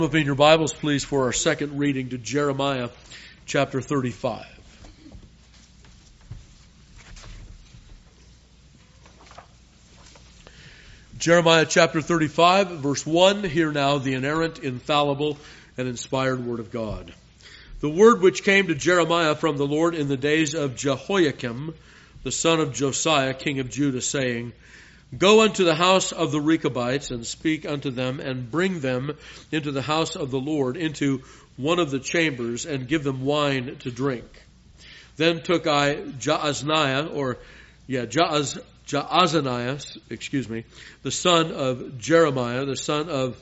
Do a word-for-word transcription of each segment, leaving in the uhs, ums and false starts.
Open your Bibles, please, for our second reading to Jeremiah chapter thirty-five. Jeremiah chapter thirty-five, verse one, hear now the inerrant, infallible, and inspired word of God. The word which came to Jeremiah from the Lord in the days of Jehoiakim, the son of Josiah, king of Judah, saying, Go unto the house of the Rechabites, and speak unto them, and bring them into the house of the Lord, into one of the chambers, and give them wine to drink. Then took I Jaazaniah, or, yeah, Jaaz, Jaazaniah, excuse me, the son of Jeremiah, the son of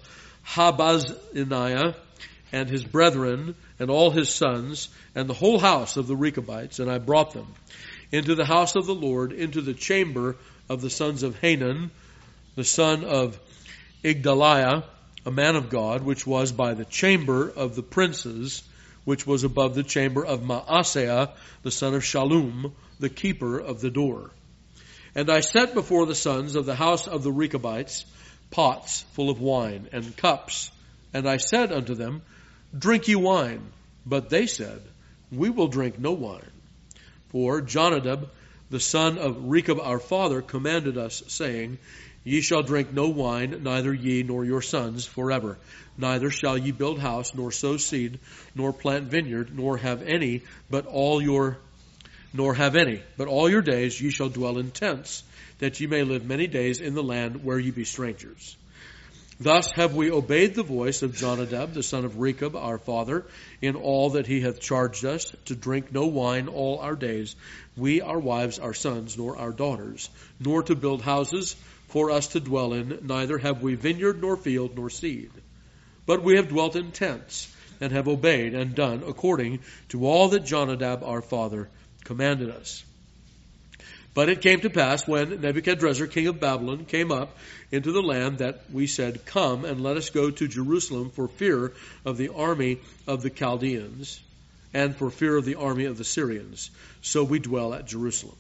Habaziniah, and his brethren, and all his sons, and the whole house of the Rechabites, and I brought them into the house of the Lord, into the chamber of the sons of Hanan, the son of Igdaliah, a man of God, which was by the chamber of the princes, which was above the chamber of Maaseiah, the son of Shallum, the keeper of the door. And I set before the sons of the house of the Rechabites pots full of wine and cups. And I said unto them, Drink ye wine. But they said, We will drink no wine. For Jonadab, the son of Rechab our father, commanded us, saying, Ye shall drink no wine, neither ye nor your sons forever. Neither shall ye build house, nor sow seed, nor plant vineyard, nor have any, but all your, nor have any, but all your days ye shall dwell in tents, that ye may live many days in the land where ye be strangers. Thus have we obeyed the voice of Jonadab, the son of Rechab, our father, in all that he hath charged us, to drink no wine all our days, we, our wives, our sons, nor our daughters, nor to build houses for us to dwell in, neither have we vineyard, nor field, nor seed. But we have dwelt in tents, and have obeyed and done according to all that Jonadab, our father, commanded us. But it came to pass, when Nebuchadrezzar, king of Babylon, came up into the land, that we said, Come, and let us go to Jerusalem for fear of the army of the Chaldeans, and for fear of the army of the Syrians. So we dwell at Jerusalem.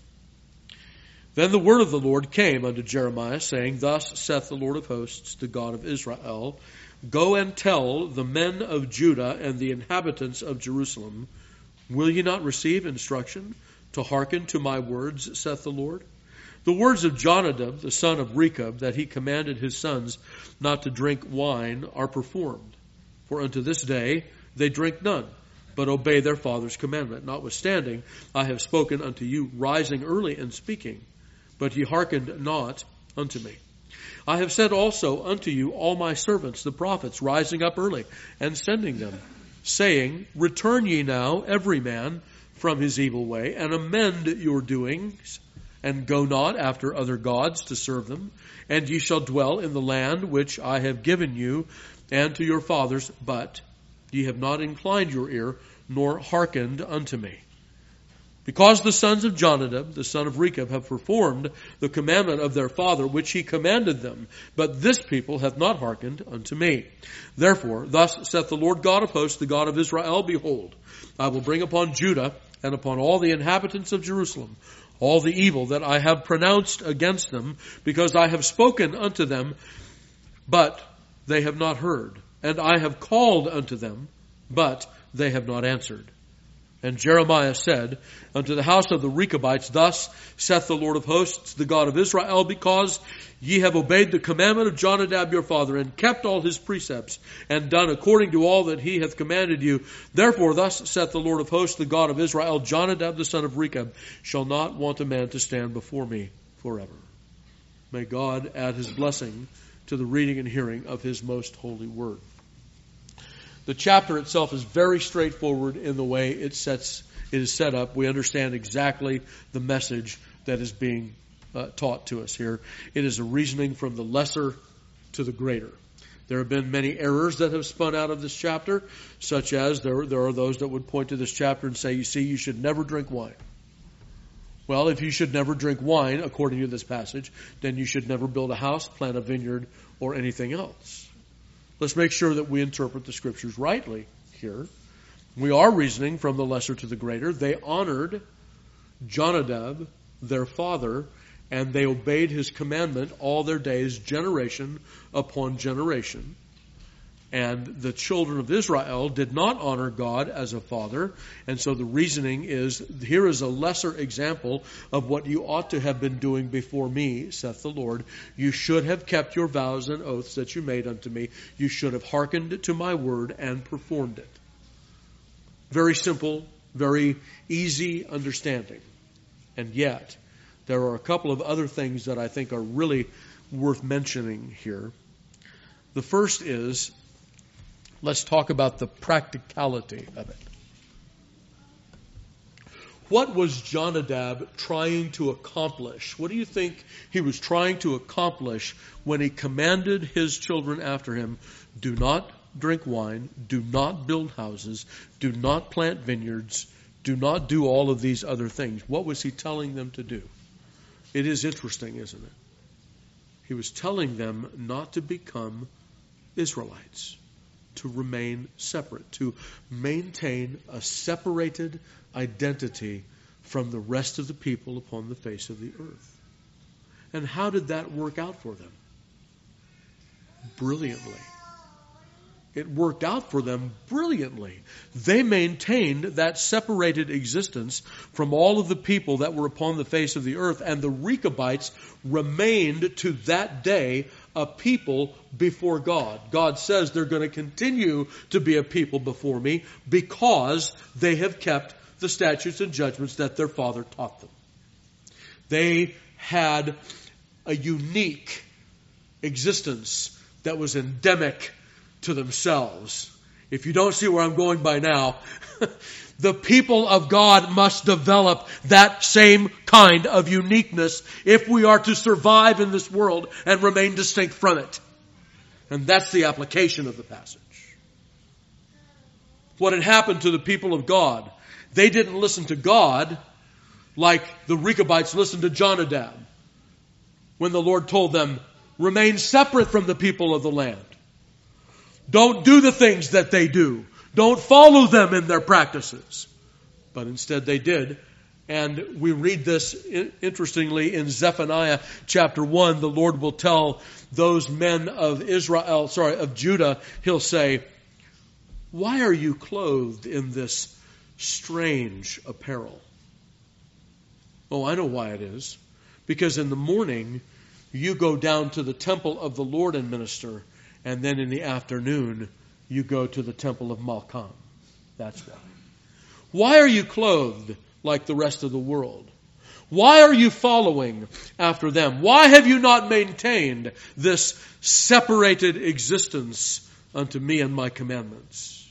Then the word of the Lord came unto Jeremiah, saying, Thus saith the Lord of hosts, the God of Israel, Go and tell the men of Judah and the inhabitants of Jerusalem, Will ye not receive instruction to hearken to my words, saith the Lord? The words of Jonadab, the son of Rechab, that he commanded his sons not to drink wine, are performed. For unto this day they drink none, but obey their father's commandment. Notwithstanding, I have spoken unto you, rising early and speaking, but ye hearkened not unto me. I have said also unto you all my servants, the prophets, rising up early and sending them, saying, Return ye now, every man, from his evil way, and amend your doings, and go not after other gods to serve them, and ye shall dwell in the land which I have given you and to your fathers, but ye have not inclined your ear, nor hearkened unto me. Because the sons of Jonadab, the son of Rechab, have performed the commandment of their father, which he commanded them, but this people hath not hearkened unto me. Therefore, thus saith the Lord God of hosts, the God of Israel, Behold, I will bring upon Judah and upon all the inhabitants of Jerusalem all the evil that I have pronounced against them, because I have spoken unto them, but they have not heard, and I have called unto them, but they have not answered. And Jeremiah said unto the house of the Rechabites, Thus saith the Lord of hosts, the God of Israel, Because ye have obeyed the commandment of Jonadab your father, and kept all his precepts, and done according to all that he hath commanded you. Therefore thus saith the Lord of hosts, the God of Israel, Jonadab the son of Rechab shall not want a man to stand before me forever. May God add his blessing to the reading and hearing of his most holy word. The chapter itself is very straightforward in the way it sets it is set up. We understand exactly the message that is being uh, taught to us here. It is a reasoning from the lesser to the greater. There have been many errors that have spun out of this chapter, such as there, there are those that would point to this chapter and say, you see, you should never drink wine. Well, if you should never drink wine, according to this passage, then you should never build a house, plant a vineyard, or anything else. Let's make sure that we interpret the scriptures rightly here. We are reasoning from the lesser to the greater. They honored Jonadab, their father, and they obeyed his commandment all their days, generation upon generation. And the children of Israel did not honor God as a father. And so the reasoning is, here is a lesser example of what you ought to have been doing before me, saith the Lord. You should have kept your vows and oaths that you made unto me. You should have hearkened to my word and performed it. Very simple, very easy understanding. And yet, there are a couple of other things that I think are really worth mentioning here. The first is, let's talk about the practicality of it. What was Jonadab trying to accomplish? What do you think he was trying to accomplish when he commanded his children after him, do not drink wine, do not build houses, do not plant vineyards, do not do all of these other things? What was he telling them to do? It is interesting, isn't it? He was telling them not to become Israelites, to remain separate, to maintain a separated identity from the rest of the people upon the face of the earth. And how did that work out for them? Brilliantly. It worked out for them brilliantly. They maintained that separated existence from all of the people that were upon the face of the earth, and the Rechabites remained to that day a people before God. God says they're going to continue to be a people before me because they have kept the statutes and judgments that their father taught them. They had a unique existence that was endemic to themselves. If you don't see where I'm going by now, the people of God must develop that same kind of uniqueness if we are to survive in this world and remain distinct from it. And that's the application of the passage. What had happened to the people of God? They didn't listen to God like the Rechabites listened to Jonadab when the Lord told them, remain separate from the people of the land. Don't do the things that they do. Don't follow them in their practices. But instead they did. And we read this interestingly in Zephaniah chapter one. The Lord will tell those men of Israel, sorry, of Judah, He'll say, why are you clothed in this strange apparel? Oh, I know why it is. Because in the morning you go down to the temple of the Lord and minister, and then in the afternoon you go to the temple of Malcham. That's why. Why are you clothed like the rest of the world? Why are you following after them? Why have you not maintained this separated existence unto me and my commandments?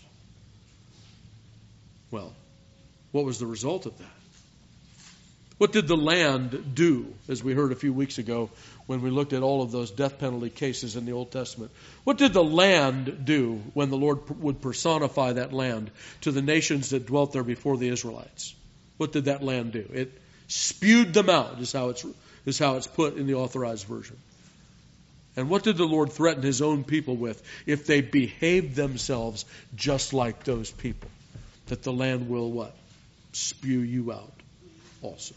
Well, what was the result of that? What did the land do, as we heard a few weeks ago when we looked at all of those death penalty cases in the Old Testament? What did the land do when the Lord would personify that land to the nations that dwelt there before the Israelites? What did that land do? It spewed them out, is how it's, is how it's put in the Authorized Version. And what did the Lord threaten His own people with? If they behaved themselves just like those people, that the land will what? Spew you out also.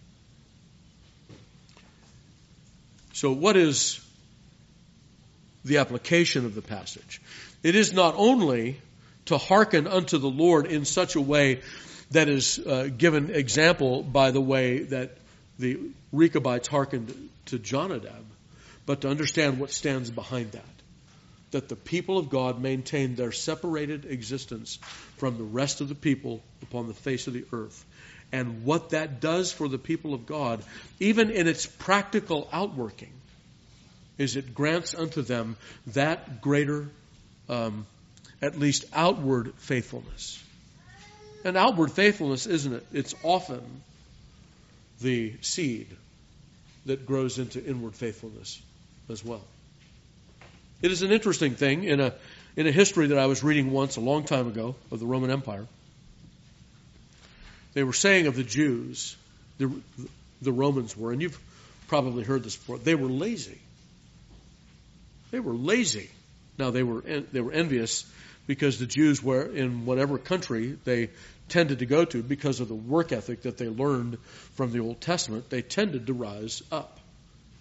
So what is the application of the passage? It is not only to hearken unto the Lord in such a way that is uh, given example by the way that the Rechabites hearkened to Jonadab, but to understand what stands behind that. That the people of God maintain their separated existence from the rest of the people upon the face of the earth. And what that does for the people of God, even in its practical outworking, is it grants unto them that greater, um, at least outward faithfulness. And outward faithfulness, isn't it? It's often the seed that grows into inward faithfulness as well. It is an interesting thing in a in a history that I was reading once a long time ago of the Roman Empire. They were saying of the Jews, the, the Romans were, and you've probably heard this before, they were lazy. They were lazy. Now they were they were envious because the Jews were in whatever country they tended to go to because of the work ethic that they learned from the Old Testament. They tended to rise up.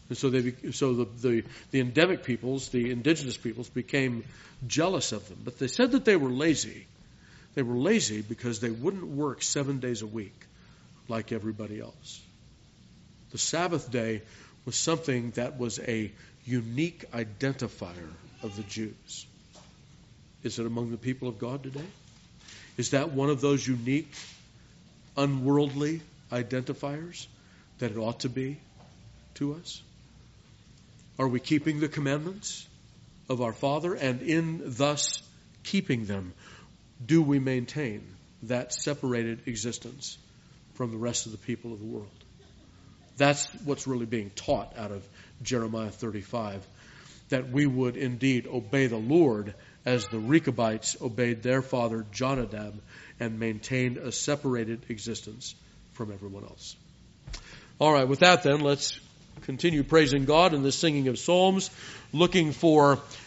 And so they, so the, the, the endemic peoples, the indigenous peoples, became jealous of them. But they said that they were lazy. They were lazy because they wouldn't work seven days a week like everybody else. The Sabbath day was something that was a unique identifier of the Jews. Is it among the people of God today? Is that one of those unique, unworldly identifiers that it ought to be to us? Are we keeping the commandments of our Father? And in thus keeping them, do we maintain that separated existence from the rest of the people of the world? That's what's really being taught out of Jeremiah thirty-five, that we would indeed obey the Lord as the Rechabites obeyed their father Jonadab and maintained a separated existence from everyone else. All right, with that then, let's continue praising God in the singing of psalms, looking for